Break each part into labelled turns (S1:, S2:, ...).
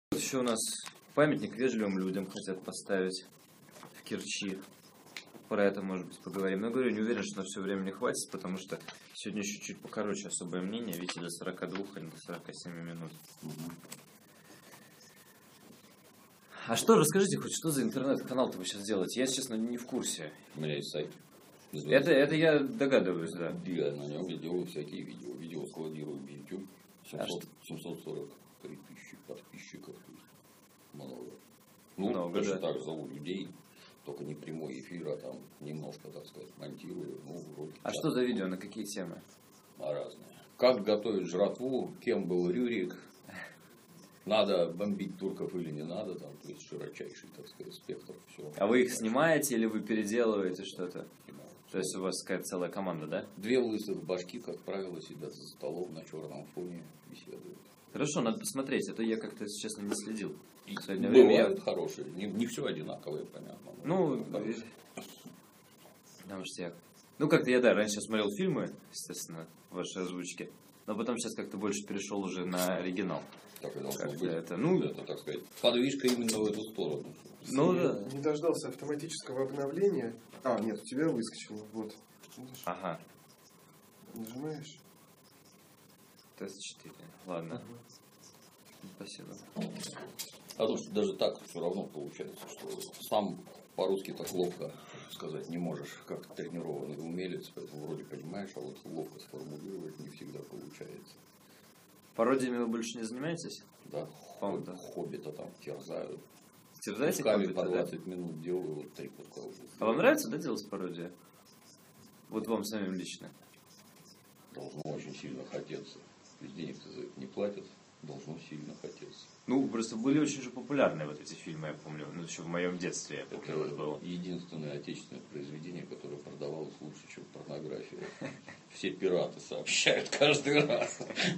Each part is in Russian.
S1: Еще у нас памятник вежливым людям хотят поставить в Керчи. Про это, может быть, поговорим. Но говорю, не уверен, что на все время не хватит, потому что сегодня еще чуть покороче особое мнение. Видите, до 42, а не до 47 минут. А что, расскажите хоть, что за интернет-канал-то вы сейчас делаете? Я, честно, не в курсе.
S2: У меня есть сайт.
S1: Это я догадываюсь, да.
S2: Я на нем я делаю всякие видео. Видео складирую в YouTube. 743 тысячи подписчиков. То есть много.
S1: Много,
S2: точно
S1: да.
S2: так зову людей. Только не прямой эфир, а там немножко, так сказать, монтирую. Ролики.
S1: А что за видео, на какие темы?
S2: Разные. Как готовить жратву, кем был Рюрик, надо бомбить турков или не надо, там, то есть широчайший, так сказать, спектр. Все.
S1: А вы их снимаете или вы переделываете что-то? То есть у вас какая-то целая команда, да?
S2: Две лысых башки, как правило, сидят за столом на черном фоне беседуют.
S1: Хорошо, надо посмотреть, а то я как-то, если честно, не следил.
S2: И
S1: в последнее время
S2: бывают хорошие, не все одинаковые, понятно.
S1: Как-то я, да, раньше смотрел фильмы, естественно, в вашей озвучке, но потом сейчас как-то больше перешел уже на оригинал.
S2: Так и должно быть.
S1: Это,
S2: так сказать, подвижка именно в эту сторону.
S1: Да.
S3: Не дождался автоматического обновления. Нет, у тебя выскочило. Вот. Видишь?
S1: Ага.
S3: Нажимаешь.
S1: Тест 4. Ладно. Спасибо.
S2: А то, что даже так все равно получается, что сам по-русски так ловко сказать не можешь, как тренированный умелец, поэтому вроде понимаешь, а вот ловко сформулировать не всегда получается.
S1: Пародиями вы больше не занимаетесь?
S2: Да, хоббита там терзаю.
S1: Терзаете
S2: хоббита, по 20 минут делаю, вот 3 куска уже.
S1: А вам нравится, да, делать пародию? Вот вам самим лично?
S2: Должно очень сильно хотеться. Ведь денег-то за это не платят. Должно сильно хотеться.
S1: Просто были очень же популярные вот эти фильмы, я помню. Еще в моем детстве, я помню,
S2: это
S1: было.
S2: Единственное отечественное произведение, которое продавалось лучше, чем порнография. Все пираты сообщают каждый раз.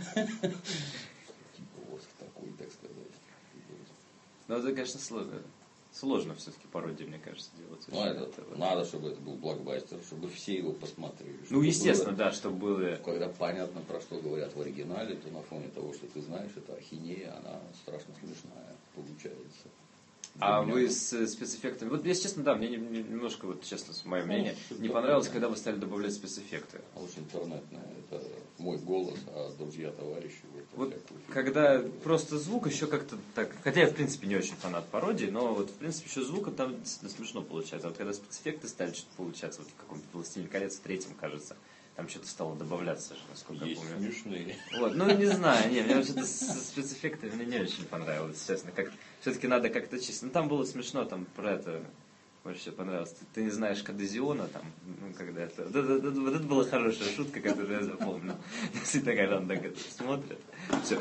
S2: Вот такой, так сказать.
S1: Это, конечно, сложно. Сложно все-таки пародии, мне кажется, делать.
S2: Надо, чтобы это был блокбастер, чтобы все его посмотрели.
S1: Естественно, да, чтобы было...
S2: Когда понятно, про что говорят в оригинале, то на фоне того, что ты знаешь, это ахинея, она страшно смешная получается.
S1: А вы с спецэффектами... Вот, если честно, да, мне немножко, честно, мое мнение, не понравилось, когда вы стали добавлять спецэффекты.
S2: А уж интернетное, это мой голос, а друзья, товарищи...
S1: Когда просто звук еще как-то так... Хотя я, в принципе, не очень фанат пародии, но в принципе, еще звука там смешно получается. А вот когда спецэффекты стали что-то получаться, в каком-то «Властелине колец» в 3-м, кажется, там что-то стало добавляться, насколько я помню.
S2: Смешные.
S1: Не знаю, мне вообще-то с спецэффектами мне не очень понравилось, честно. Все-таки надо как-то чистить. Там было смешно, там про это вообще понравилось. Ты не знаешь Кадезиона, там, когда это... Вот это была хорошая шутка, которую я запомнил. Всегда, когда он так это смотрит. Все.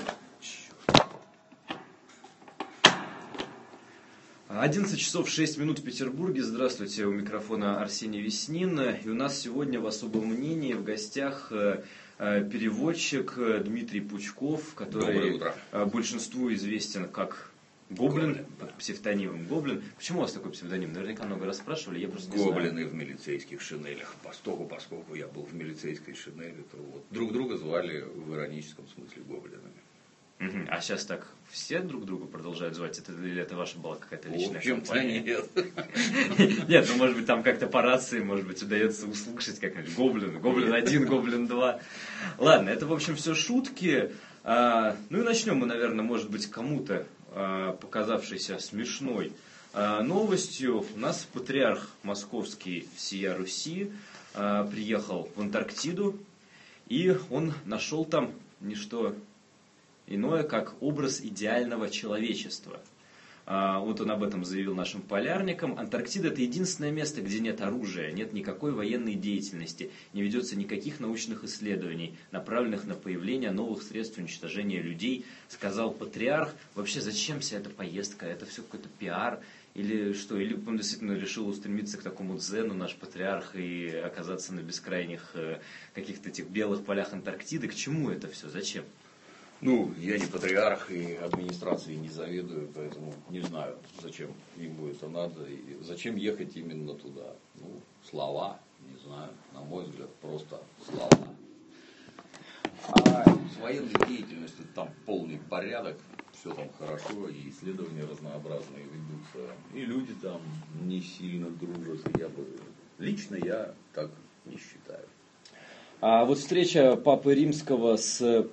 S1: 11 часов 6 минут в Петербурге. Здравствуйте, у микрофона Арсений Веснин. И у нас сегодня в особом мнении в гостях переводчик Дмитрий Пучков, который большинству известен как Гоблин, под псевдонимом Гоблин. Почему у вас такой псевдоним? Наверняка много раз спрашивали, я просто не знаю.
S2: Гоблины в милицейских шинелях. Поскольку я был в милицейской шинели, то друг друга звали в ироническом смысле гоблинами.
S1: А сейчас так все друг друга продолжают звать? Или это ваша была какая-то личная компания?
S2: Нет.
S1: Нет, может быть, там как-то по рации, может быть, удается услышать как-нибудь Гоблин 1, Гоблин 2. Ладно, это, в общем, все шутки. И начнем мы, наверное, может быть, кому-то показавшейся смешной новостью. У нас патриарх московский всея Руси приехал в Антарктиду, и он нашел там не что иное, как образ идеального человечества. Вот он об этом заявил нашим полярникам. Антарктида — это единственное место, где нет оружия, нет никакой военной деятельности, не ведется никаких научных исследований, направленных на появление новых средств уничтожения людей, сказал патриарх. Вообще, зачем вся эта поездка? Это все какой-то пиар? Или что? Или он действительно решил устремиться к такому дзену, наш патриарх, и оказаться на бескрайних каких-то этих белых полях Антарктиды? К чему это все? Зачем?
S2: Я не патриарх и администрации не заведую, поэтому не знаю, зачем ему это надо и зачем ехать именно туда. Слова, не знаю, на мой взгляд, просто слова. А с военной деятельностью там полный порядок, все там хорошо, и исследования разнообразные ведутся, и люди там не сильно дружат. Лично я так не считаю.
S1: А вот встреча Папы Римского с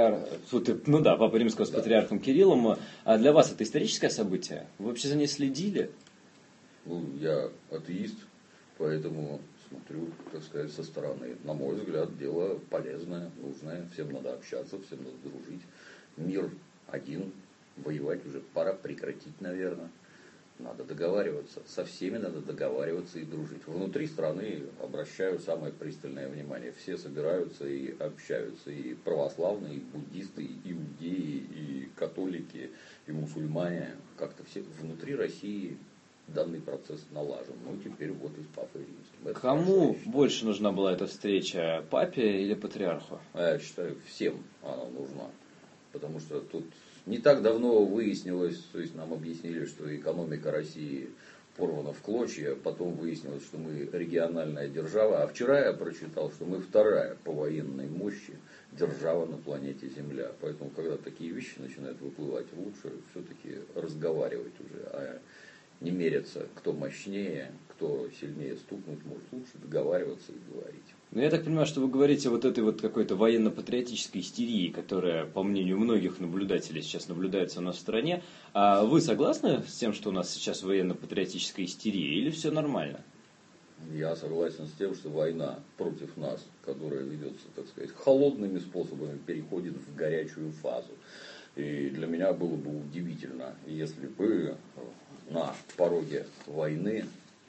S1: патриархом Кириллом, а для вас это историческое событие? Вы вообще за ней следили?
S2: Ну, я атеист, поэтому смотрю, так сказать, со стороны. На мой взгляд, дело полезное, нужное. Всем надо общаться, всем надо дружить. Мир один, воевать уже пора прекратить, наверное. Надо договариваться. Со всеми надо договариваться и дружить. Внутри страны обращаю самое пристальное внимание. Все собираются и общаются. И православные, и буддисты, и иудеи, и католики, и мусульмане. Как-то все внутри России данный процесс налажен. Ну, теперь вот и с Папой Римским. Это
S1: Кому
S2: хорошо,
S1: больше нужна была эта встреча, папе или патриарху?
S2: я считаю, всем она нужна. Потому что тут не так давно выяснилось, то есть нам объяснили, что экономика России порвана в клочья, потом выяснилось, что мы региональная держава, а вчера я прочитал, что мы вторая по военной мощи держава на планете Земля. Поэтому, когда такие вещи начинают выплывать, лучше все-таки разговаривать уже, а не меряться, кто мощнее, кто сильнее стукнуть может, лучше договариваться и говорить.
S1: Ну, я так понимаю, что вы говорите вот этой вот какой-то военно-патриотической истерии, которая, по мнению многих наблюдателей, сейчас наблюдается у нас в стране. А вы согласны с тем, что у нас сейчас военно-патриотическая истерия, или все нормально?
S2: Я согласен с тем, что война против нас, которая ведется, так сказать, холодными способами, переходит в горячую фазу. И для меня было бы удивительно, если бы на пороге войны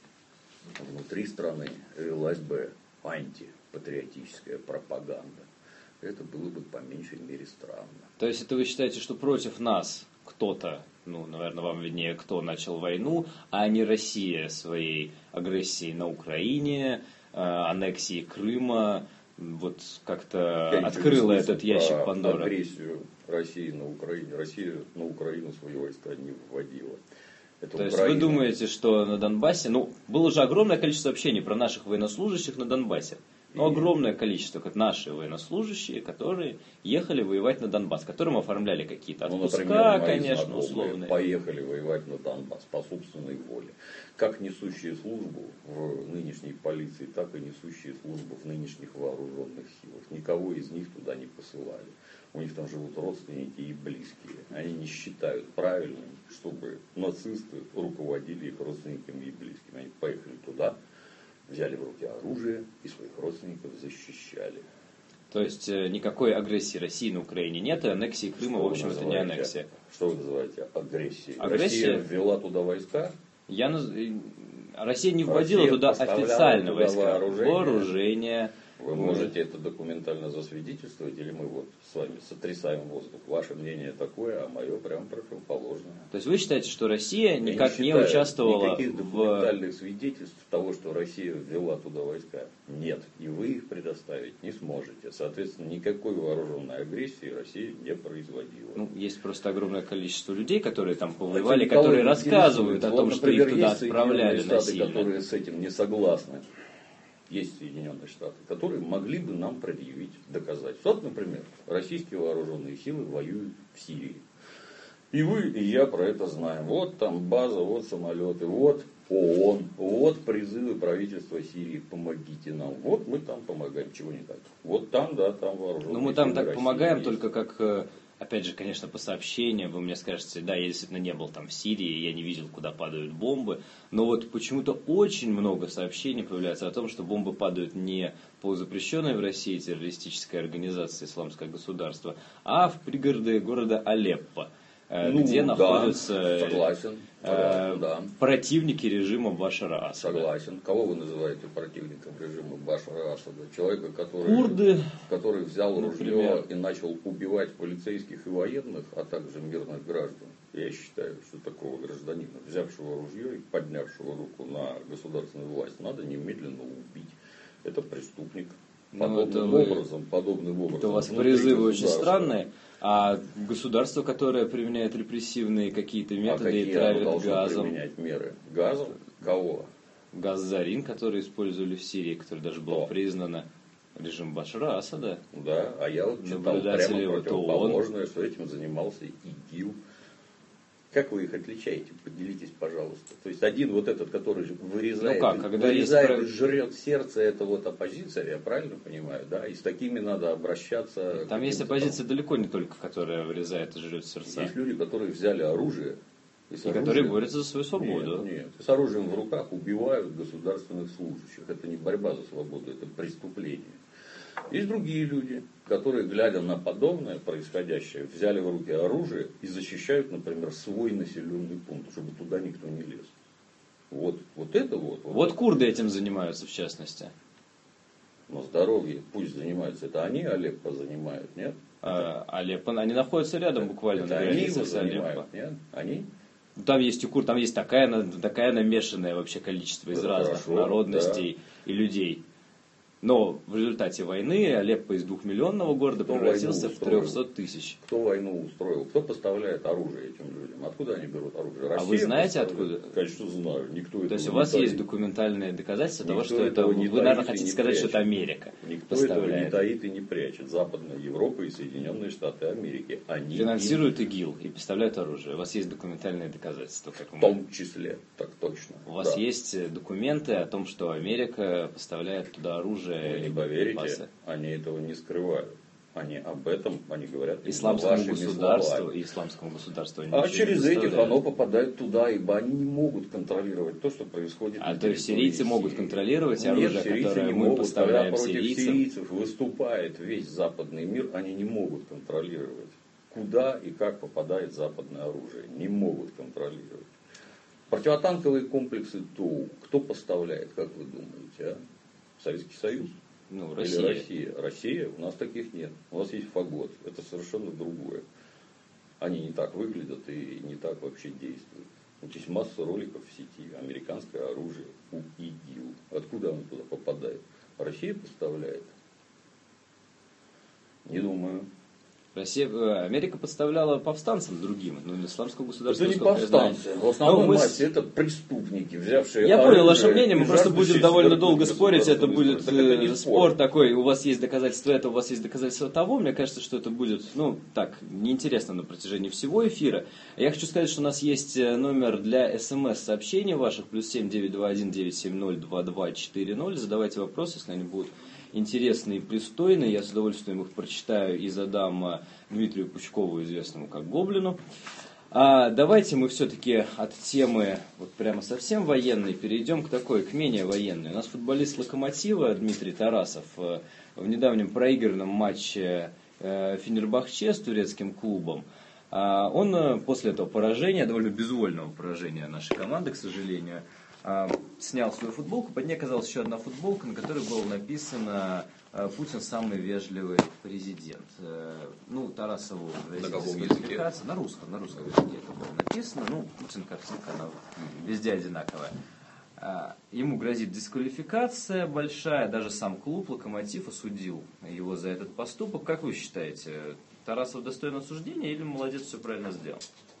S2: внутри страны велась бы антипатриотическая пропаганда. Это было бы по меньшей мере странно.
S1: То есть это вы считаете, что против нас кто-то, ну, наверное, вам виднее, кто начал войну, а не Россия своей агрессией на Украине, аннексией Крыма, вот как-то открыла этот ящик Пандоры?
S2: Агрессию России на Украине. Россия на Украину свои войска не вводила.
S1: То есть вы думаете, что на Донбассе, ну, было же огромное количество сообщений про наших военнослужащих на Донбассе. Ну, огромное количество, как наши военнослужащие, которые ехали воевать на Донбасс, которым оформляли какие-то отпуска,
S2: например,
S1: конечно, условные.
S2: Поехали воевать на Донбасс по собственной воле. Как несущие службу в нынешней полиции, так и несущие службу в нынешних вооруженных силах. Никого из них туда не посылали. У них там живут родственники и близкие. Они не считают правильным, чтобы нацисты руководили их родственниками и близкими. Они поехали туда, взяли в руки оружие и своих родственников защищали.
S1: То есть никакой агрессии России на Украине нет, и аннексии Крыма, в общем, это не аннексия.
S2: Что вы называете агрессией?
S1: Агрессия?
S2: Россия ввела туда войска?
S1: Россия не вводила туда официально войска.
S2: Вооружение. Вы можете это документально засвидетельствовать, или мы вот с вами сотрясаем воздух. Ваше мнение такое, а мое прям противоположное.
S1: То есть вы считаете, что Россия никак не участвовала
S2: никаких документальных свидетельств того, что Россия ввела туда войска? Нет. И вы их предоставить не сможете. Соответственно, никакой вооруженной агрессии Россия не производила.
S1: Ну, есть просто огромное количество людей, которые там повоевали, которые рассказывают о том, что их туда отправляли насильно.
S2: Которые с этим не согласны. Есть Соединенные Штаты, которые могли бы нам предъявить доказательства. Вот, например, российские вооруженные силы воюют в Сирии. И вы, и я про это знаем. Вот там база, вот самолеты, вот ООН, вот призывы правительства Сирии, помогите нам. Вот мы там помогаем, чего не так. Вот там, да, там вооруженные силы.
S1: Ну, мы там так
S2: России
S1: помогаем,
S2: есть.
S1: только как... Опять же, конечно, по сообщениям вы мне скажете, да, я действительно не был там в Сирии, я не видел, куда падают бомбы, но вот почему-то очень много сообщений появляется о том, что бомбы падают не по запрещенной в России террористической организации «Исламское государство», а в пригороды города Алеппо, где находятся противники режима Башара Асада.
S2: Согласен. Кого вы называете противником режима Башара Асада? Человека, который взял ружье и начал убивать полицейских и военных, а также мирных граждан. Я считаю, что такого гражданина, взявшего ружье и поднявшего руку на государственную власть, надо немедленно убить. Это преступник. Подобным образом.
S1: Это у вас призывы очень странные. А государство, которое применяет репрессивные какие-то методы и травит газом.
S2: Применять меры? Газом? Кого?
S1: Газ Зарин, который использовали в Сирии, который даже был признан режим Башара Асада.
S2: Да, а я вот читал прямо противоположное, что этим занимался ИГИЛ. Как вы их отличаете? Поделитесь, пожалуйста. То есть один вот этот, который вырезает,
S1: когда
S2: и жрет сердце, это вот оппозиция, я правильно понимаю, да? И с такими надо обращаться.
S1: Там есть оппозиция далеко не только, которая вырезает и жрет сердца.
S2: Есть люди, которые взяли оружие.
S1: И которые борются за свою свободу.
S2: Нет, с оружием в руках убивают государственных служащих. Это не борьба за свободу, это преступление. Есть другие люди, которые, глядя на подобное происходящее, взяли в руки оружие и защищают, например, свой населенный пункт, чтобы туда никто не лез. Вот это вот.
S1: Вот курды этим занимаются, в частности.
S2: Но здоровье пусть занимаются. Это они Алеппо занимают, нет?
S1: Алеппо, они находятся рядом буквально
S2: это
S1: на
S2: они
S1: границе
S2: его
S1: с Алеппо.
S2: занимают, нет? Они?
S1: Там есть и курд, там есть такая намешанное вообще количество из разных народностей и людей. Но в результате войны Алеппо из 2-миллионного города превратился в 300 тысяч.
S2: Кто войну устроил? Кто поставляет оружие этим людям? Откуда они берут оружие? Россия.
S1: А вы знаете откуда?
S2: Конечно, знаю. Никто
S1: То есть у вас есть документальные доказательства того, что это... Вы, наверное, хотите сказать, что это Америка.
S2: Никто этого не таит и не прячет. Западная Европа и Соединенные Штаты Америки. Они
S1: финансируют ИГИЛ и поставляют оружие. У вас есть документальные доказательства?
S2: В том числе. Так точно.
S1: У вас есть документы о том, что Америка поставляет туда оружие?
S2: Вы не поверите, они этого не скрывают. Они об этом, они говорят
S1: исламскому государству.
S2: А через этих оно попадает туда, ибо они не могут контролировать то, что происходит.
S1: То есть сирийцы могут контролировать оружие, которое мы поставляем
S2: сирийцам? Когда против сирийцев выступает весь западный мир, они не могут контролировать, куда и как попадает западное оружие. Не могут контролировать. Противотанковые комплексы ТОУ кто поставляет, как вы думаете, а? Советский Союз?
S1: Россия.
S2: Или Россия? Россия? У нас таких нет. У нас есть Фагот. Это совершенно другое. Они не так выглядят и не так вообще действуют. Вот есть масса роликов в сети. Американское оружие у ИГИЛ. Откуда оно туда попадает? Россия поставляет? Не думаю.
S1: Америка поставляла повстанцам другим, но исламского государства.
S2: Это не повстанцы. В основном массе это преступники, взявшие
S1: Я
S2: оружие.
S1: понял ваше мнение, мы просто будем довольно долго спорить, это будет спор такой, у вас есть доказательства этого, у вас есть доказательства того, мне кажется, что это будет, неинтересно на протяжении всего эфира. Я хочу сказать, что у нас есть номер для СМС-сообщений ваших, +7 921 970 2240, задавайте вопросы, если они будут интересные и пристойные. Я с удовольствием их прочитаю и задам Дмитрию Пучкову, известному как Гоблину. Давайте мы все-таки от темы вот прямо совсем военной перейдем к такой, к менее военной. У нас футболист Локомотива Дмитрий Тарасов в недавнем проигранном матче Фенербахче с турецким клубом, он после этого поражения, довольно безвольного поражения нашей команды, к сожалению, снял свою футболку, под ней оказалась еще одна футболка, на которой было написано «Путин самый вежливый президент». Тарасову дисквалификация. На русском языке это было написано. Путин, картинка, она везде одинаковая. Ему грозит дисквалификация большая, даже сам клуб «Локомотив» осудил его за этот поступок. Как вы считаете, Тарасов достоин осуждения или молодец, все правильно сделал?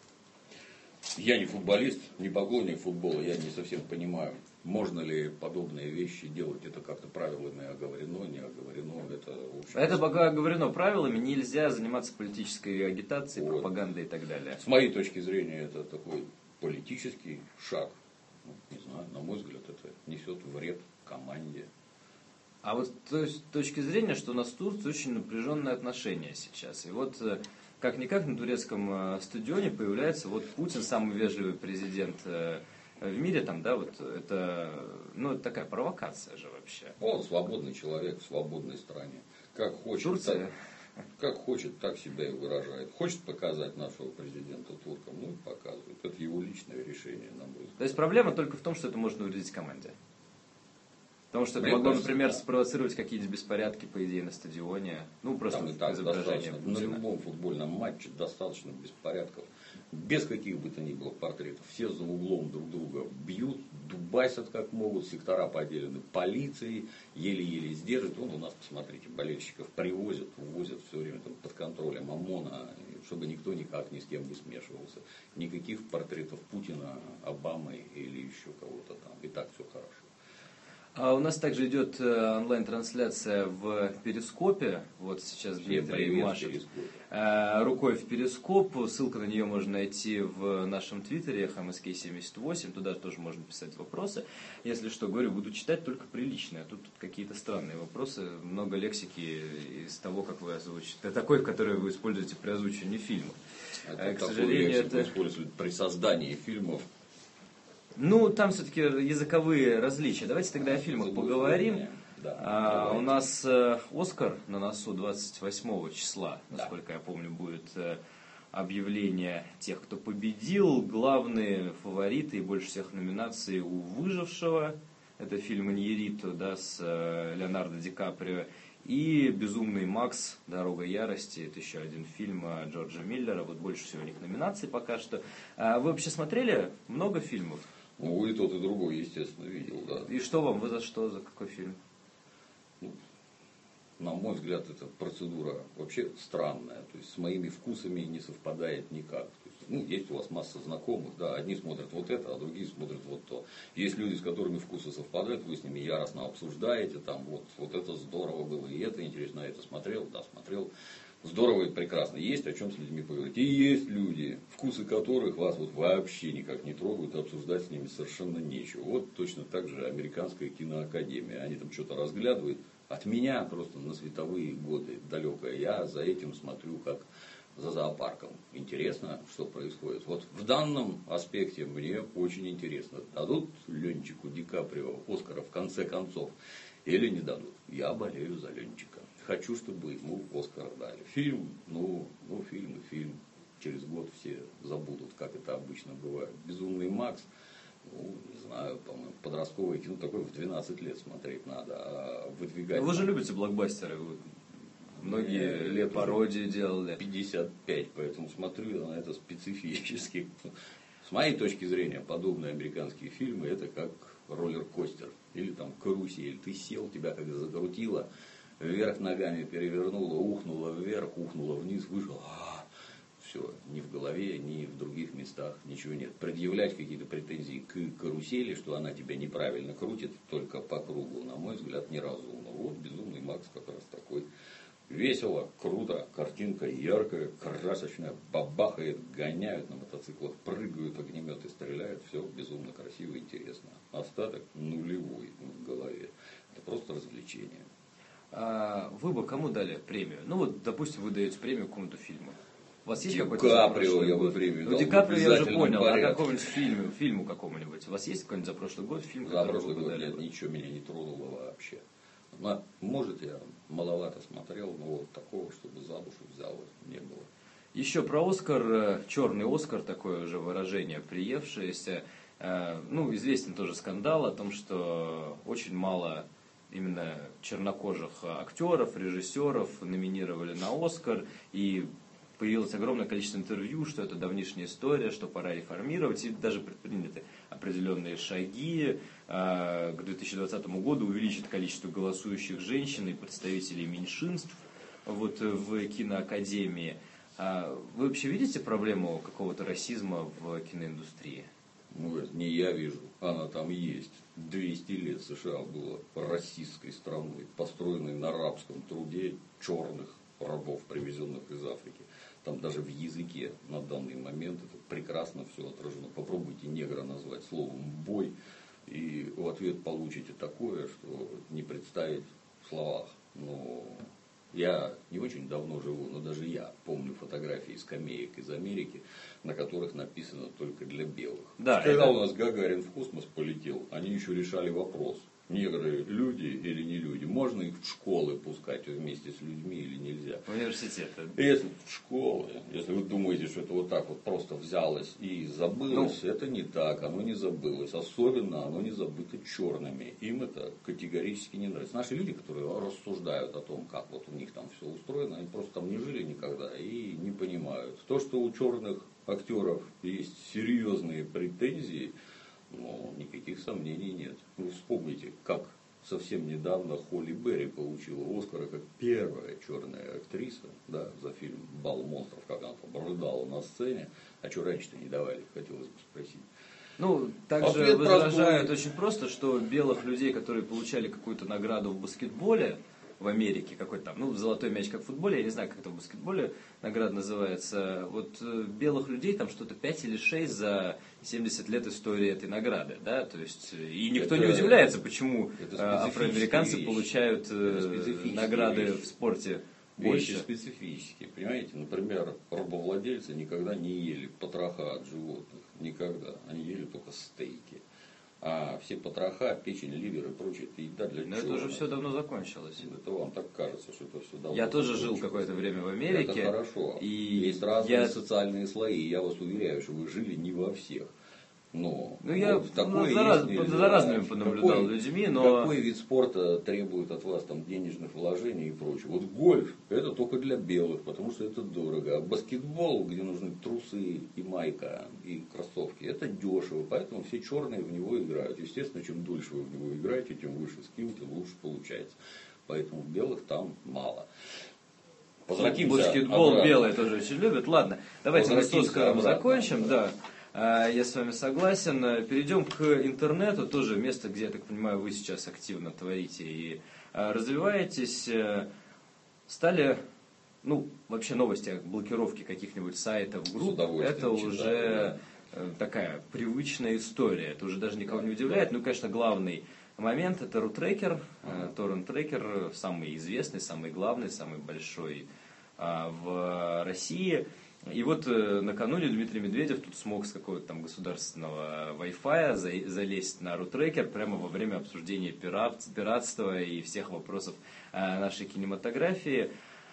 S2: Я не футболист, не поклонник футбола, я не совсем понимаю, можно ли подобные вещи делать, это как-то правилами оговорено, не оговорено,
S1: это пока оговорено правилами, нельзя заниматься политической агитацией, пропагандой и так далее.
S2: С моей точки зрения, это такой политический шаг, не знаю, на мой взгляд, это несет вред команде.
S1: А вот с точки зрения, что у нас с Турцией очень напряженные отношения сейчас, и вот как-никак на турецком стадионе появляется Путин, самый вежливый президент в мире, это такая провокация же вообще.
S2: Он свободный человек в свободной стране. Как хочет,
S1: Турция.
S2: Как хочет, так себя и выражает. Хочет показать нашего президента туркам, и показывает. Это его личное решение, на мой взгляд.
S1: То есть проблема только в том, что это можно навредить команде. Потому что это могло, например, спровоцировать какие-то беспорядки, по идее, на стадионе. Просто изображение Путина.
S2: На любом футбольном матче достаточно беспорядков. Без каких бы то ни было портретов. Все за углом друг друга бьют, дубасят как могут, сектора поделены полицией, еле-еле сдержат. У нас, посмотрите, болельщиков привозят, увозят все время под контролем ОМОНа, чтобы никто никак ни с кем не смешивался. Никаких портретов Путина, Обамы или еще кого-то там. И так все хорошо.
S1: А у нас также идет онлайн-трансляция в Перископе. Вот сейчас Дмитрий машет рукой в Перископ. Ссылка на нее можно найти в нашем твиттере HMSK78. Туда тоже можно писать вопросы. Если что, говорю, буду читать только приличные. А тут какие-то странные вопросы. Много лексики из того, как вы озвучите. Это такой, который вы используете при озвучивании фильмов.
S2: К сожалению, это используют при создании фильмов.
S1: Ну, там все-таки языковые различия. Давайте тогда о фильмах поговорим.
S2: Да,
S1: у нас «Оскар» на носу 28 числа, насколько я помню, будет объявление тех, кто победил. Главные фавориты и больше всех номинаций у «Выжившего». Это фильм «Иньерриту», да, с Леонардо Ди Каприо. И «Безумный Макс. Дорога ярости». Это еще один фильм Джорджа Миллера. Вот больше всего у них номинаций пока что. Вы вообще смотрели много фильмов?
S2: Ну, и тот, и другой, естественно, видел, да.
S1: И что вам? Вы за что? За какой фильм?
S2: Ну, на мой взгляд, эта процедура вообще странная. То есть с моими вкусами не совпадает никак. То есть, ну, есть у вас масса знакомых, да, одни смотрят вот это, а другие смотрят вот то. Есть люди, с которыми вкусы совпадают, вы с ними яростно обсуждаете, там, вот это здорово было, и это интересно, я это смотрел, да, смотрел. Здорово и прекрасно. Есть о чем с людьми поговорить. И есть люди, вкусы которых вас вот вообще никак не трогают, и обсуждать с ними совершенно нечего. Вот точно так же Американская киноакадемия. Они там что-то разглядывают. От меня просто на световые годы далекое. Я за этим смотрю как за зоопарком. Интересно, что происходит. Вот в данном аспекте мне очень интересно. Дадут Ленчику Ди Каприо Оскара в конце концов или не дадут? Я болею за Ленчика. Хочу, чтобы ему Оскар дали. Фильм, фильм и фильм. Через год все забудут, как это обычно бывает. «Безумный Макс», не знаю, по-моему, подростковое кино такое в 12 лет смотреть надо. А выдвигать...
S1: Вы же любите блокбастеры. Многие пародии делали.
S2: 55, поэтому смотрю на это специфически. С моей точки зрения, подобные американские фильмы, это как роллер-костер. Или там карусель. Ты сел, тебя как закрутило. Вверх ногами перевернуло, ухнуло вверх, ухнуло вниз, вышел. Все, ни в голове, ни в других местах ничего нет. Предъявлять какие-то претензии к карусели, что она тебя неправильно крутит, только по кругу, на мой взгляд, неразумно. Вот «Безумный Макс» как раз такой. Весело, круто, картинка яркая, красочная, бабахает, гоняют на мотоциклах, прыгают, огнеметы стреляют. Все безумно красиво и интересно. Остаток нулевой в голове. Это просто развлечение.
S1: Вы бы кому дали премию? Ну вот, допустим, вы даете премию какому-то фильму. У вас есть
S2: Ди
S1: какой-то
S2: Каприо я бы премию дал.
S1: Ди Каприо я уже понял,
S2: порядке.
S1: а какому-нибудь фильму какому-нибудь? У вас есть какой-нибудь за прошлый год фильм,
S2: За
S1: который
S2: прошлый
S1: вы бы
S2: год
S1: дали?
S2: нет, ничего меня не тронуло вообще. Может, я маловато смотрел, но вот такого, чтобы за душу взял, не было.
S1: Еще про Оскар, черный Оскар, такое уже выражение приевшееся. Известен тоже скандал о том, что очень мало именно чернокожих актеров, режиссеров номинировали на Оскар. И появилось огромное количество интервью, что это давнишняя история, что пора реформировать. И даже предприняты определенные шаги к 2020 году увеличить количество голосующих женщин и представителей меньшинств в киноакадемии. Вы вообще видите проблему какого-то расизма в киноиндустрии?
S2: Это не я вижу, она там есть. 200 лет США было расистской страной, построенной на рабском труде черных рабов, привезенных из Африки. Там даже в языке на данный момент это прекрасно все отражено. Попробуйте негра назвать словом «бой», и в ответ получите такое, что не представить в словах. Но я не очень давно живу, но даже я помню фотографии скамеек из Америки, на которых написано только для белых.
S1: Да,
S2: Когда у нас Гагарин в космос полетел, они еще решали вопрос: негры люди или не люди? Можно их в школы пускать вместе с людьми или нельзя?
S1: Университеты.
S2: Если в школы, если вы думаете, что это вот так вот просто взялось и забылось, это не так, оно не забылось. Особенно оно не забыто черными. Им это категорически не нравится. Наши люди, которые рассуждают о том, как вот у них там все устроено, они просто там не жили никогда и не понимают. То, что у черных актеров есть серьезные претензии, никаких сомнений нет. Вы вспомните, как совсем недавно Холли Берри получила Оскара как первая черная актриса, да, за фильм «Бал монстров», как она там рыдала на сцене. А что раньше-то не давали, хотелось бы спросить.
S1: Ну, также
S2: Ответ
S1: возражают
S2: простой.
S1: очень просто, что белых людей, которые получали какую-то награду в баскетболе в Америке, какой-то там, ну, золотой мяч как в футболе, я не знаю, как это в баскетболе награда называется, вот белых людей там что-то 5 или 6 за 70 лет истории этой награды, да, то есть, и никто не удивляется, почему афроамериканцы
S2: вещь.
S1: получают
S2: специфические
S1: награды
S2: вещи.
S1: в спорте
S2: Вещи
S1: больше.
S2: специфические, понимаете? Например, рабовладельцы никогда не ели потроха от животных. Никогда. Они ели только стейки. А все потроха, печень, ливер и прочее, это еда для
S1: Но это уже все давно закончилось.
S2: Это вам так кажется, что это все давно
S1: Я тоже жил
S2: закончилось.
S1: какое-то время в Америке.
S2: Это хорошо.
S1: И
S2: есть разные
S1: я...
S2: социальные слои. Я вас уверяю, что вы жили не во всех. Но
S1: Ну, я
S2: вот такое
S1: за
S2: есть
S1: разными
S2: нельзя.
S1: понаблюдал людьми, но...
S2: Какой вид спорта требует от вас там денежных вложений и прочее? Вот гольф это только для белых, потому что это дорого. А баскетбол, где нужны трусы и майка и кроссовки, это дешево, поэтому все черные в него играют. Естественно, чем дольше вы в него играете, тем выше скилл, тем лучше получается. Поэтому белых там мало.
S1: Баскетбол
S2: обратно.
S1: белые тоже очень любят. Ладно, давайте мы с
S2: Возвратимся
S1: Оскаром
S2: обратно,
S1: закончим.
S2: да.
S1: Да. Я с вами согласен. Перейдем к интернету, тоже место, где, я так понимаю, вы сейчас активно творите и развиваетесь. Стали, ну, вообще новости о блокировке каких-нибудь сайтов, групп,
S2: удовольствием
S1: это
S2: читаю,
S1: уже такая привычная история. Это уже даже никого не удивляет. Ну, конечно, главный момент это RootTracker, торрент-трекер, самый известный, самый главный, самый большой в России. И вот накануне Дмитрий Медведев тут смог с какого-то там государственного Wi-Fi залезть на RootTracker прямо во время обсуждения пиратства и всех вопросов нашей кинематографии.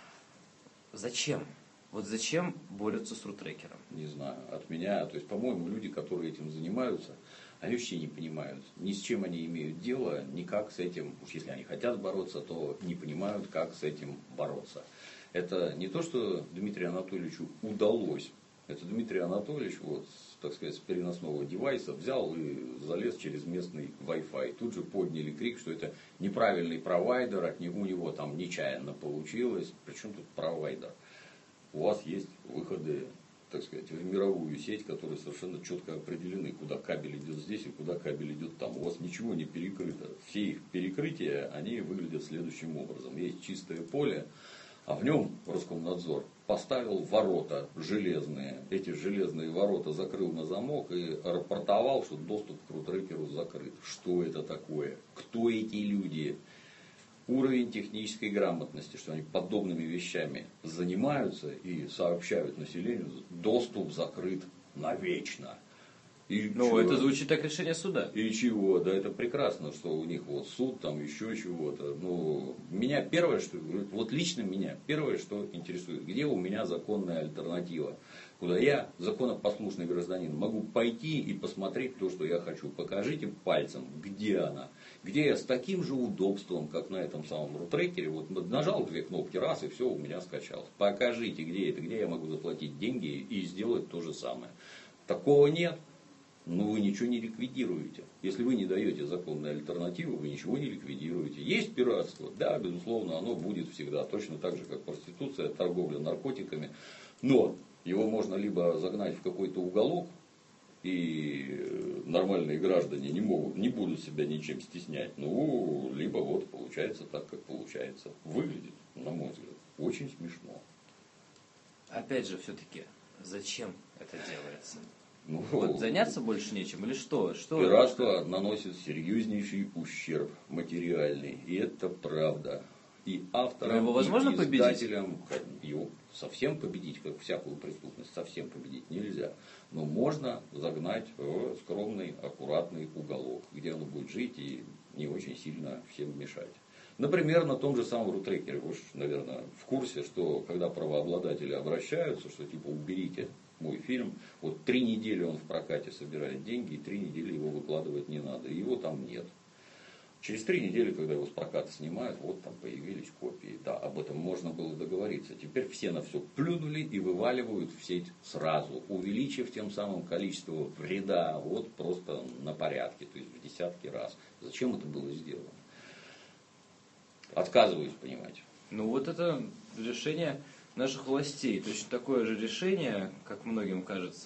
S1: Зачем? Вот зачем борются с RootTracker'ом?
S2: Не знаю, от меня, то есть, по-моему, люди, которые этим занимаются, они вообще не понимают, ни с чем они имеют дело, ни как с этим, уж если они хотят бороться, то не понимают, как с этим бороться. Это не то, что Дмитрию Анатольевичу удалось. Это Дмитрий Анатольевич, вот, так сказать, с переносного девайса взял и залез через местный Wi-Fi. Тут же подняли крик, что это неправильный провайдер, у него там нечаянно получилось. Причем тут провайдер? У вас есть выходы, так сказать, в мировую сеть, которые совершенно четко определены, куда кабель идет здесь и куда кабель идет там. У вас ничего не перекрыто. Все их перекрытия, они выглядят следующим образом. Есть чистое поле, а в нем Роскомнадзор поставил ворота железные. Эти железные ворота закрыл на замок и рапортовал, что доступ к RootTracker'у закрыт. Что это такое? Кто эти люди? Уровень технической грамотности, что они подобными вещами занимаются и сообщают населению, доступ закрыт навечно. И
S1: Ну,
S2: чё?
S1: это звучит как решение суда.
S2: И чего? Да это прекрасно, что у них вот суд, там еще чего-то. Ну, меня первое, что, вот лично меня, первое, что интересует, где у меня законная альтернатива, куда я, законопослушный гражданин, могу пойти и посмотреть то, что я хочу. Покажите пальцем, где она. Где я с таким же удобством, как на этом самом RootTracker'е, вот нажал две кнопки, раз, и все у меня скачалось. Покажите, где это, где я могу заплатить деньги и сделать то же самое. Такого нет. Ну, вы ничего не ликвидируете. Если вы не даете законной альтернативы, вы ничего не ликвидируете. Есть пиратство? Да, безусловно, оно будет всегда. Точно так же, как проституция, торговля наркотиками. Но его можно либо загнать в какой-то уголок, и нормальные граждане не будут себя ничем стеснять. Ну, либо вот получается так, как получается. Выглядит, на мой взгляд, очень смешно.
S1: Опять же, все-таки, зачем это делается?
S2: Ну,
S1: Вот заняться больше нечем или что?
S2: Пиратство наносит серьезнейший ущерб материальный. И это правда. И авторам,
S1: но его возможно
S2: и
S1: победить?
S2: издателям его совсем победить, как всякую преступность, совсем победить нельзя. Но можно загнать в скромный, аккуратный уголок, где оно будет жить и не очень сильно всем мешать. Например, на том же самом RootTracker'е. Вы, наверное, в курсе, что когда правообладатели обращаются, что типа уберите мой фильм, вот 3 недели он в прокате собирает деньги, и 3 недели его выкладывать не надо, и его там нет. Через 3 недели, когда его с проката снимают, вот там появились копии. Да, об этом можно было договориться. Теперь все на все плюнули и вываливают в сеть сразу, увеличив тем самым количество вреда вот просто на порядке, то есть в десятки раз. Зачем это было сделано? Отказываюсь понимать.
S1: Ну вот это решение наших властей. Точно такое же решение, как многим кажется,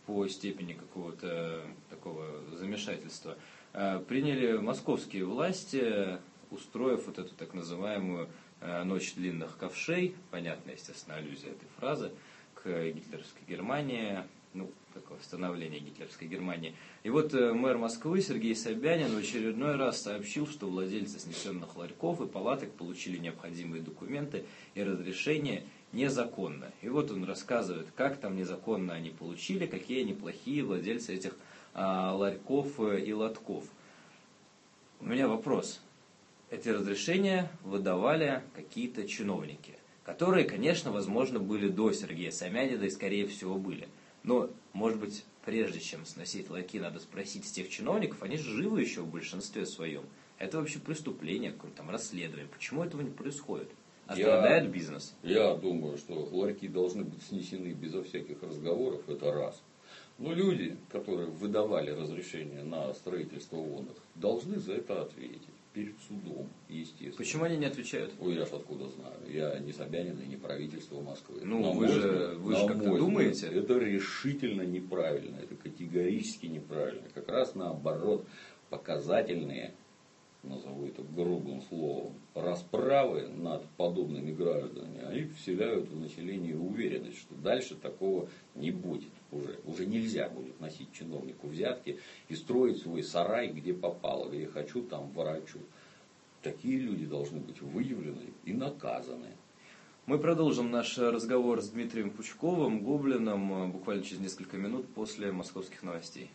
S1: по степени какого-то такого замешательства, приняли московские власти, устроив вот эту так называемую «ночь длинных ковшей», понятно, естественно, аллюзия этой фразы, к гитлеровской Германии, ну, такое становление гитлеровской Германии. И вот мэр Москвы Сергей Собянин в очередной раз сообщил, что владельцы снесенных ларьков и палаток получили необходимые документы и разрешения незаконно. И вот он рассказывает, как там незаконно они получили, какие они плохие владельцы этих ларьков и лотков. У меня вопрос. Эти разрешения выдавали какие-то чиновники, которые, конечно, возможно, были до Сергея Собянина и, скорее всего, были. Но, может быть, прежде чем сносить ларьки, надо спросить с тех чиновников, они же живы еще в большинстве своем. Это вообще преступление, какое-то там расследование. Почему этого не происходит? А страдает бизнес.
S2: Я думаю, что ларьки должны быть снесены безо всяких разговоров, это раз. Но люди, которые выдавали разрешение на строительство ООН, должны за это ответить. Перед судом, естественно.
S1: Почему они не отвечают?
S2: Ой, я ж откуда знаю. Я не Собянин и не правительство Москвы.
S1: Ну, вы же как-то думаете?
S2: Это решительно неправильно. Это категорически неправильно. Как раз наоборот, показательные, назову это грубым словом, расправы над подобными гражданами, они вселяют в население уверенность, что дальше такого не будет уже. Уже нельзя будет носить чиновнику взятки и строить свой сарай, где попало, где хочу, там ворочу. Такие люди должны быть выявлены и наказаны.
S1: Мы продолжим наш разговор с Дмитрием Пучковым, Гоблином, буквально через несколько минут после московских новостей.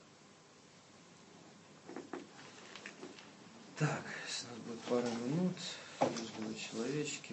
S1: Так, сейчас у нас будет пара минут. Ждут человечки.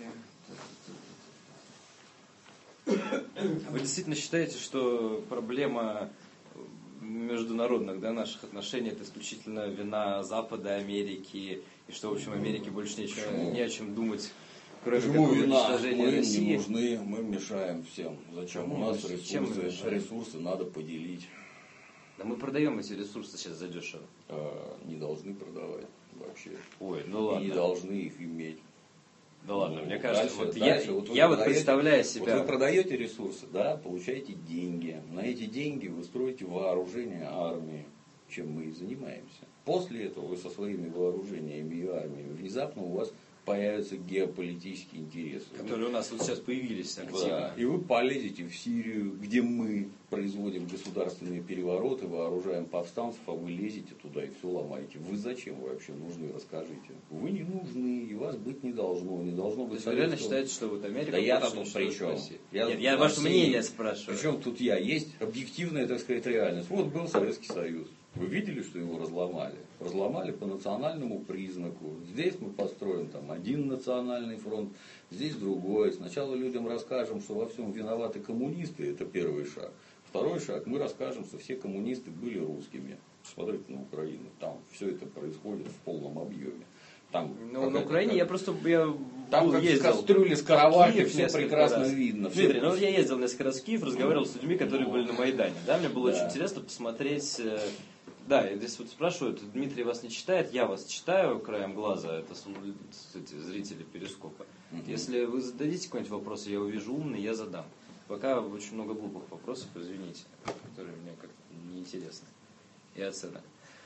S1: Вы действительно считаете, что проблема международных, да, наших отношений — это исключительно вина Запада, Америки, и что, в общем, Америке больше не о чем думать, кроме как уничтожения
S2: мы
S1: России?
S2: Не нужны, мы мешаем всем. Зачем? У нас ресурсы надо поделить.
S1: Да мы продаем эти ресурсы сейчас задешево.
S2: Не должны продавать вообще.
S1: Ой, ну ладно.
S2: И не должны их иметь.
S1: Да ладно, мне кажется,
S2: дальше,
S1: я представляю себя...
S2: Вот вы продаете ресурсы, да, получаете деньги. На эти деньги вы строите вооружение армии, чем мы и занимаемся. После этого вы со своими вооружениями и армиями внезапно у вас появятся геополитические интересы.
S1: Которые у нас вот сейчас появились активно.
S2: Да, и вы полезете в Сирию, где мы производим государственные перевороты, вооружаем повстанцев, а вы лезете туда и все ломаете. Вы зачем вообще нужны, расскажите. Вы не нужны, и вас быть не должно быть.
S1: То есть вы реально считаете, что вот Америка...
S2: Да я тут при чем?
S1: Нет, я ваше мнение спрашиваю.
S2: Причем тут есть объективная, так сказать, реальность. Вот был Советский Союз. Вы видели, что его разломали? Разломали по национальному признаку. Здесь мы построим там один национальный фронт, здесь другой. Сначала людям расскажем, что во всем виноваты коммунисты, это первый шаг. Второй шаг, мы расскажем, что все коммунисты были русскими. Смотрите на Украину, там все это происходит в полном объеме. Там
S1: на Украине я
S2: там как
S1: ездил
S2: в кастрюле скороварки, все прекрасно
S1: раз.
S2: видно.
S1: Дмитрий, я ездил несколько раз в Киев, разговаривал с людьми, которые были на Майдане. Да, мне было очень интересно посмотреть. Да, и здесь вот спрашивают, Дмитрий вас не читает, я вас читаю краем глаза, это зрители Перископа. Если вы зададите какой-нибудь вопрос, я увижу умный, я задам. Пока очень много глупых вопросов, извините, которые мне как-то неинтересны и оценок.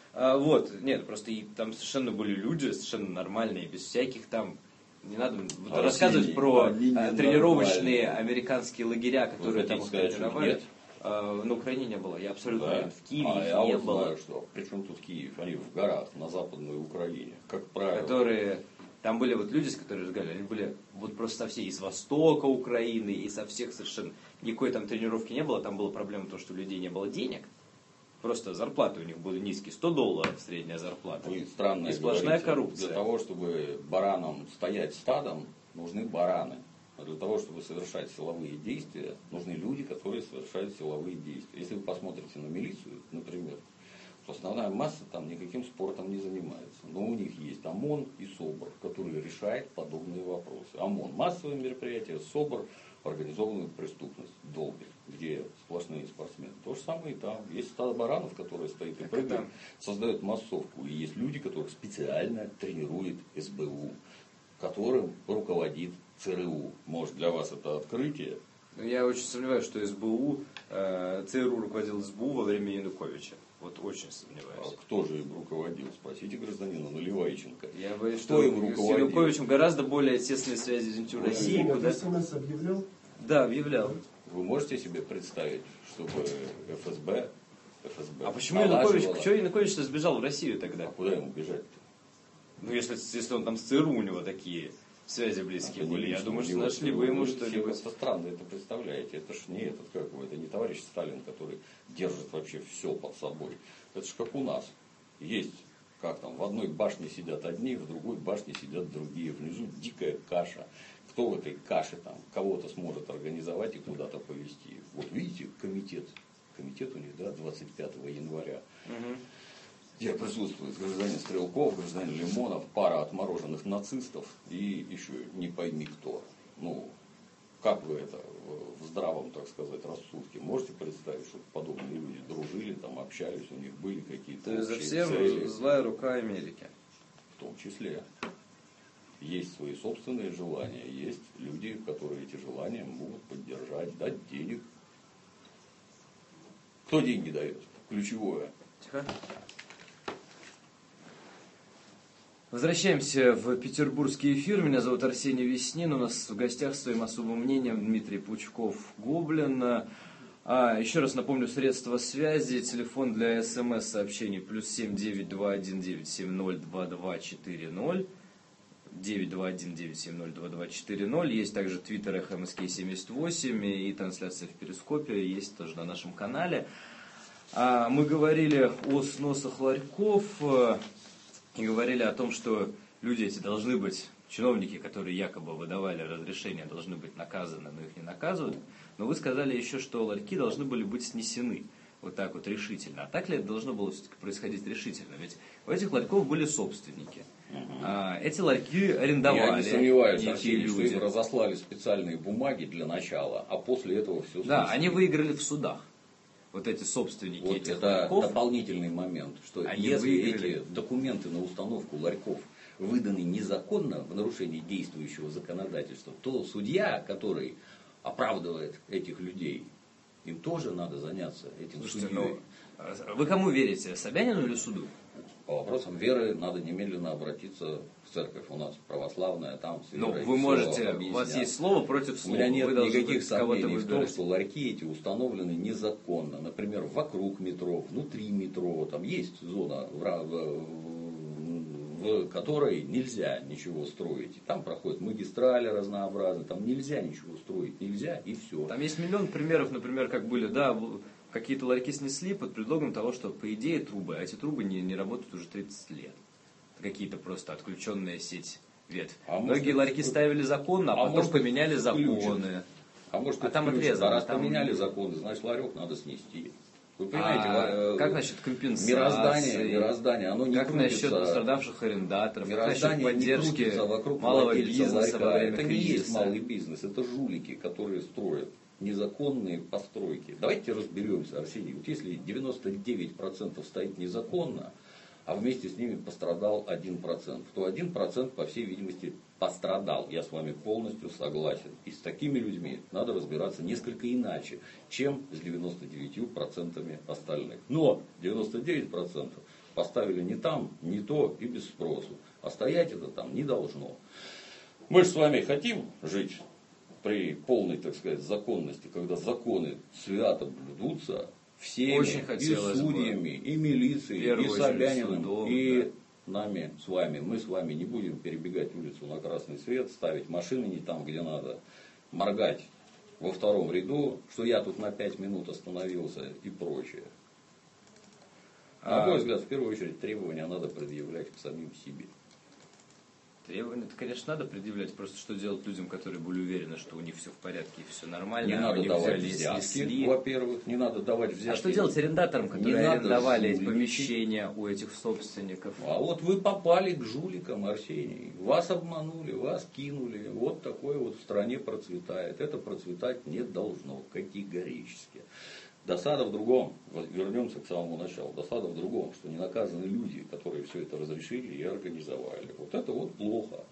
S1: Нет, просто и там совершенно были люди, совершенно нормальные, без всяких там... Не надо рассказывать про тренировочные американские лагеря, которые там тренировали. На Украине не было, я абсолютно уверен. В Киеве их не было.
S2: Знаю, что. Причем тут Киев? Они в горах, на Западной Украине, как правило.
S1: Там были вот люди, с которыми разговаривали, они были вот просто со всей, из востока Украины, и со всех совершенно. Никакой там тренировки не было, там была проблема то, что у людей не было денег. Просто зарплаты у них были низкие, $100 средняя зарплата.
S2: И странная
S1: сплошная коррупция.
S2: Для того, чтобы баранам стоять стадом, нужны бараны. А для того, чтобы совершать силовые действия, нужны люди, которые совершают силовые действия. Если вы посмотрите на милицию, например, то основная масса там никаким спортом не занимается. Но у них есть ОМОН и СОБР, которые решают подобные вопросы. ОМОН — массовые мероприятия, СОБР — организованную преступность, долбит, где сплошные спортсмены. То же самое и там. Есть стадо баранов, которые стоит и прыгает, создает массовку. И есть люди, которых специально тренирует СБУ, которым руководит ЦРУ. Может, для вас это открытие?
S1: Я очень сомневаюсь, что СБУ, ЦРУ руководил СБУ во время Януковича. Вот очень сомневаюсь.
S2: А кто же им руководил? Спросите гражданина Наливайченко.
S1: Я боюсь,
S2: Кто
S1: что
S2: им
S1: с
S2: руководил?
S1: Януковичем гораздо более тесные связи с «Идентификацией России». Куда...
S3: СМС объявлял?
S1: Да, объявлял.
S2: Вы можете себе представить, чтобы ФСБ
S1: А почему
S2: налаживала-
S1: Янукович сбежал в Россию тогда?
S2: А куда ему бежать-то?
S1: Ну, если он там с ЦРУ у него такие связи близкие были, я думаю, что нашли бы ему что-нибудь.
S2: Это странно, это представляете. Это ж не этот, как его, это не товарищ Сталин, который держит вообще все под собой. Это ж как у нас. Есть, как там, в одной башне сидят одни, в другой башне сидят другие. Внизу дикая каша. Кто в этой каше там кого-то сможет организовать и куда-то повезти? Вот видите, комитет у них, да, 25 января. Где присутствует гражданин Стрелков, гражданин Лимонов, пара отмороженных нацистов и еще не пойми кто. Ну, как вы это в здравом, так сказать, рассудке можете представить, что подобные люди дружили, там, общались, у них были какие-то
S1: То есть за
S2: общие
S1: всем
S2: цели?
S1: злая рука Америки.
S2: В том числе. Есть свои собственные желания, есть люди, которые эти желания могут поддержать, дать денег. Кто деньги дает? Ключевое.
S1: Тихо. Возвращаемся в петербургский эфир. Меня зовут Арсений Веснин. У нас в гостях с своим особым мнением Дмитрий Пучков-Гоблин. Еще раз напомню, средства связи, телефон для СМС-сообщений +7 921 970 2240. 921 970 2240. Есть также твиттер ХМСК78 и трансляция в Перископе есть тоже на нашем канале. Мы говорили о сносах ларьков и говорили о том, что люди эти должны быть, чиновники, которые якобы выдавали разрешения, должны быть наказаны, но их не наказывают. Но вы сказали еще, что ларьки должны были быть снесены. Вот так вот решительно. А так ли это должно было все-таки происходить решительно? Ведь у этих ларьков были собственники. Эти ларьки арендовали.
S2: Я не сомневаюсь,
S1: некие
S2: Арсений, что
S1: люди.
S2: им разослали специальные бумаги для начала, а после этого все
S1: Да, они выиграли в судах. Вот эти собственники
S2: Вот
S1: этих
S2: это
S1: ларьков.
S2: дополнительный момент, что
S1: Они
S2: если
S1: выиграли.
S2: эти документы на установку ларьков выданы незаконно в нарушении действующего законодательства, то судья, который оправдывает этих людей, им тоже надо заняться этим
S1: Слушайте,
S2: судьей.
S1: вы кому верите, Собянину или суду?
S2: По вопросам веры надо немедленно обратиться в церковь. У нас православная, там с
S1: Ну,
S2: верой
S1: вы
S2: всё
S1: можете, у
S2: объяснят.
S1: вас есть слово против
S2: У
S1: слова.
S2: меня нет
S1: Вы должны
S2: никаких
S1: кого-то
S2: сомнений в том,
S1: выбирать.
S2: что ларьки эти установлены незаконно. Например, вокруг метро, внутри метро. Там есть зона, в которой нельзя ничего строить. И там проходят магистрали разнообразные. Там нельзя ничего строить. Нельзя и все.
S1: Там есть миллион примеров, например, как были, да, какие-то ларьки снесли под предлогом того, что, по идее, трубы, а эти трубы не работают уже 30 лет. Какие-то просто отключенная сеть ветвь. Многие ларьки ставили законно, а потом
S2: может,
S1: поменяли
S2: их
S1: законы.
S2: включат. А
S1: там
S2: включат.
S1: отрезано,
S2: А раз
S1: там-
S2: поменяли законы, значит ларек надо снести. Вы понимаете,
S1: Как насчет компенсации?
S2: мироздание, оно не
S1: Как
S2: крутится.
S1: насчет пострадавших арендаторов? Как насчет
S2: Мироздание не
S1: поддержки
S2: крутится вокруг
S1: малого
S2: владельца
S1: бизнеса во
S2: ларька.
S1: время
S2: Это не есть
S1: кризиса?
S2: малый бизнес, это жулики, которые строят незаконные постройки. Давайте разберемся, Арсений. Вот если 99% стоит незаконно, а вместе с ними пострадал 1%, то 1% по всей видимости пострадал. Я с вами полностью согласен. И с такими людьми надо разбираться несколько иначе, чем с 99% остальных. Но 99% поставили не там, не то и без спросу. А стоять это там не должно. Мы же с вами хотим жить при полной, так сказать, законности, когда законы свято блюдутся всеми,
S1: Очень
S2: и
S1: хотелось бы.
S2: судьями, и милицией,
S1: В
S2: и
S1: первую очередь
S2: Собяниным,
S1: судом,
S2: и нами с вами. Мы с вами не будем перебегать улицу на красный свет, ставить машины не там, где надо, моргать во втором ряду, что я тут на 5 минут остановился и прочее. На мой взгляд, в первую очередь, требования надо предъявлять к самим себе.
S1: Требования-то, конечно, надо предъявлять. Просто что делать людям, которые были уверены, что у них все в порядке и все нормально.
S2: Не
S1: а
S2: надо
S1: они
S2: давать
S1: взяли и
S2: взятки,
S1: снесли.
S2: во-первых, не надо давать взятки.
S1: А что делать арендаторам, которые
S2: Не надо
S1: арендовали эти
S2: жульничать.
S1: помещения у этих собственников?
S2: А вот вы попали к жуликам, Арсений. Вас обманули, вас кинули. Вот такое вот в стране процветает. Это процветать не должно категорически. Досада в другом, вернемся к самому началу, досада в другом, что не наказаны люди, которые все это разрешили и организовали. Вот это вот плохо.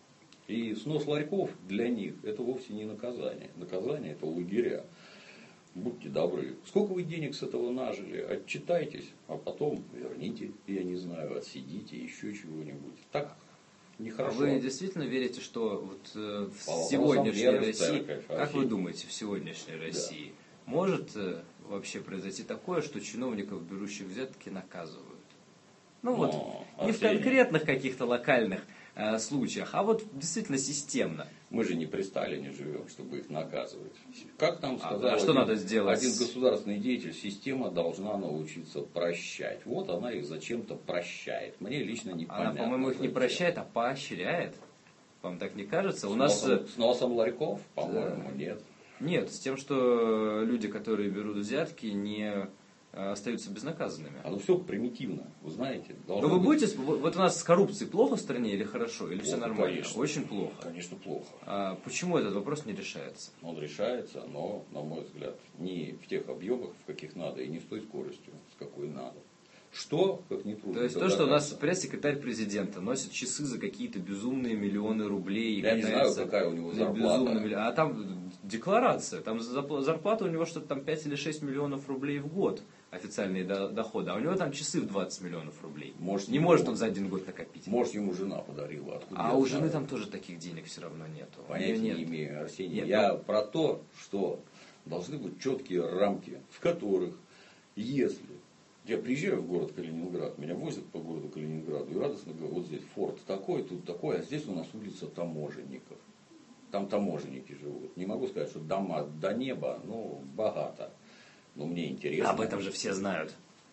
S2: И снос ларьков для них это вовсе не наказание. Наказание это лагеря. Будьте добры. Сколько вы денег с этого нажили? Отчитайтесь, а потом верните, я не знаю, отсидите, еще чего-нибудь. Так нехорошо.
S1: А вы действительно верите, что вот в
S2: По
S1: сегодняшней
S2: вопросам веры в
S1: России,
S2: церковь,
S1: как вы думаете, в сегодняшней России может вообще произойти такое, что чиновников, берущих взятки, наказывают? Ну вот, не в
S2: Арсений,
S1: конкретных каких-то локальных случаях, а вот действительно системно.
S2: мы же не при Сталине живем, чтобы их наказывать. Как там сказал
S1: что надо сделать?
S2: один государственный деятель, система должна научиться прощать. Вот она их зачем-то прощает. Мне лично непонятно.
S1: Она, по-моему, их не
S2: зачем.
S1: прощает, а поощряет. Вам так не кажется? У
S2: С
S1: нас
S2: носом ларьков, по-моему, нет.
S1: нет, с тем, что люди, которые берут взятки, не остаются безнаказанными.
S2: Оно все примитивно, вы знаете.
S1: Но вы будете, вот у нас с коррупцией плохо в стране или хорошо, или все
S2: Плохо,
S1: нормально?
S2: конечно.
S1: Очень плохо.
S2: Конечно, плохо.
S1: А почему этот вопрос не решается?
S2: Он решается, но, на мой взгляд, не в тех объемах, в каких надо, и не с той скоростью, с какой надо. Что, как ни трудно
S1: То есть то, что у нас
S2: догадаться.
S1: пресс-секретарь президента носит часы за какие-то безумные миллионы рублей. И
S2: Я не знаю,
S1: катается
S2: какая у него
S1: на
S2: зарплата.
S1: безумные миллионы. А там декларация, там зарплата у него что-то там 5 или 6 миллионов рублей в год. Официальные доходы. А у него там часы в 20 миллионов рублей.
S2: Может,
S1: не может он за один год накопить.
S2: Может, ему жена подарила. Откуда
S1: А
S2: я
S1: у
S2: знаю?
S1: жены там тоже таких денег все равно нету. У
S2: Понятия
S1: неё
S2: не
S1: нет.
S2: имею, Арсений.
S1: Нет,
S2: Я про то, что должны быть четкие рамки, в которых, если я приезжаю в город Калининград, меня возят по городу Калининграду и радостно говорят, вот здесь форт такой, тут такой, а здесь у нас улица таможенников. Там таможенники живут. Не могу сказать, что дома до неба, но богато. Но мне интересно.
S1: Об этом же все знают.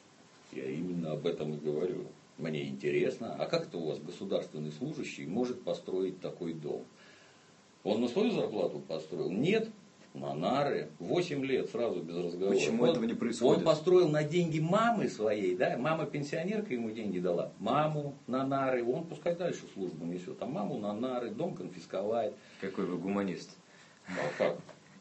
S2: Я именно об этом и говорю. Мне интересно, а как это у вас государственный служащий может построить такой дом? Он на свою зарплату построил? Нет. На нары. 8 лет сразу без разговора.
S1: Почему этого не происходит?
S2: Он построил на деньги мамы своей, да? Мама пенсионерка ему деньги дала. Маму на нары. Он пускай дальше службу несет. А маму на нары, дом конфисковать.
S1: Какой вы гуманист.
S2: А как?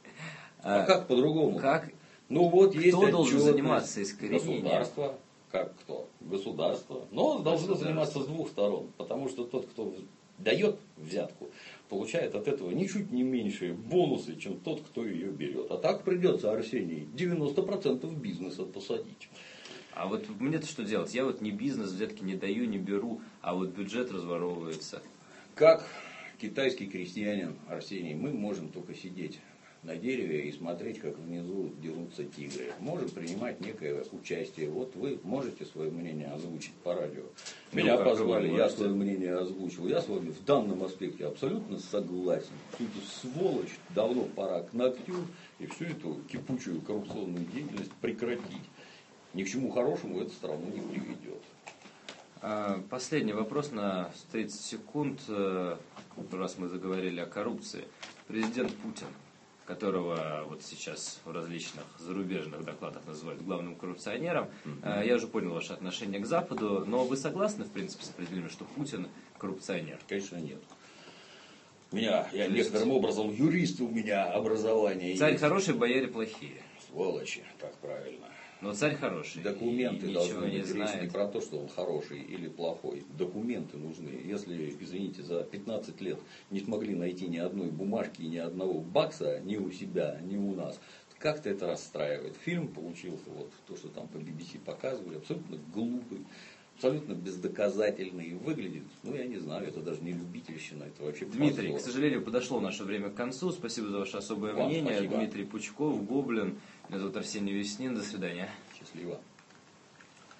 S2: А как по-другому?
S1: Как?
S2: Ну вот есть
S1: Кто должен
S2: отчетность.
S1: заниматься искоренением?
S2: Государство. Как кто? Государство. Но должно заниматься с двух сторон. Потому что тот, кто дает взятку, получает от этого ничуть не меньшие бонусы, чем тот, кто ее берет. А так придется, Арсений, 90% бизнеса посадить.
S1: А вот мне-то что делать? Я вот ни бизнес взятки не даю, не беру, а вот бюджет разворовывается.
S2: Как китайский крестьянин, Арсений, мы можем только сидеть на дереве и смотреть, как внизу дерутся тигры. Можем принимать некое участие. Вот вы можете свое мнение озвучить по радио. Меня
S1: как
S2: позвали,
S1: вы
S2: я
S1: можете.
S2: свое мнение озвучил. Я с вами в данном аспекте абсолютно согласен. Всю эту сволочь давно пора к ногтю и всю эту кипучую коррупционную деятельность прекратить. Ни к чему хорошему эту страну не приведет.
S1: Последний вопрос на 30 секунд, раз мы заговорили о коррупции. Президент Путин, которого вот сейчас в различных зарубежных докладах называют главным коррупционером, я уже понял ваше отношение к Западу, но вы согласны, в принципе, с определением, что Путин коррупционер?
S2: Конечно, нет. Я некоторым образом юрист, у меня образование
S1: Царь
S2: есть.
S1: хороший, бояре плохие.
S2: Сволочи, так правильно.
S1: Но царь хороший.
S2: Документы
S1: и
S2: должны
S1: ничего не
S2: быть. Речь не
S1: знает.
S2: про то, что он хороший или плохой. Документы нужны. Если, извините, за 15 лет не смогли найти ни одной бумажки, ни одного бакса ни у себя, ни у нас, как-то это расстраивает. Фильм получился, вот то, что там по BBC показывали, абсолютно глупый, абсолютно бездоказательный. И выглядит, я не знаю, это даже не любительщина, это вообще
S1: Дмитрий,
S2: позор.
S1: к сожалению, подошло наше время к концу. Спасибо за ваше особое
S2: Вам
S1: мнение.
S2: спасибо.
S1: Дмитрий Пучков, Гоблин. Меня зовут Арсений Веснин. До свидания.
S2: Счастливо.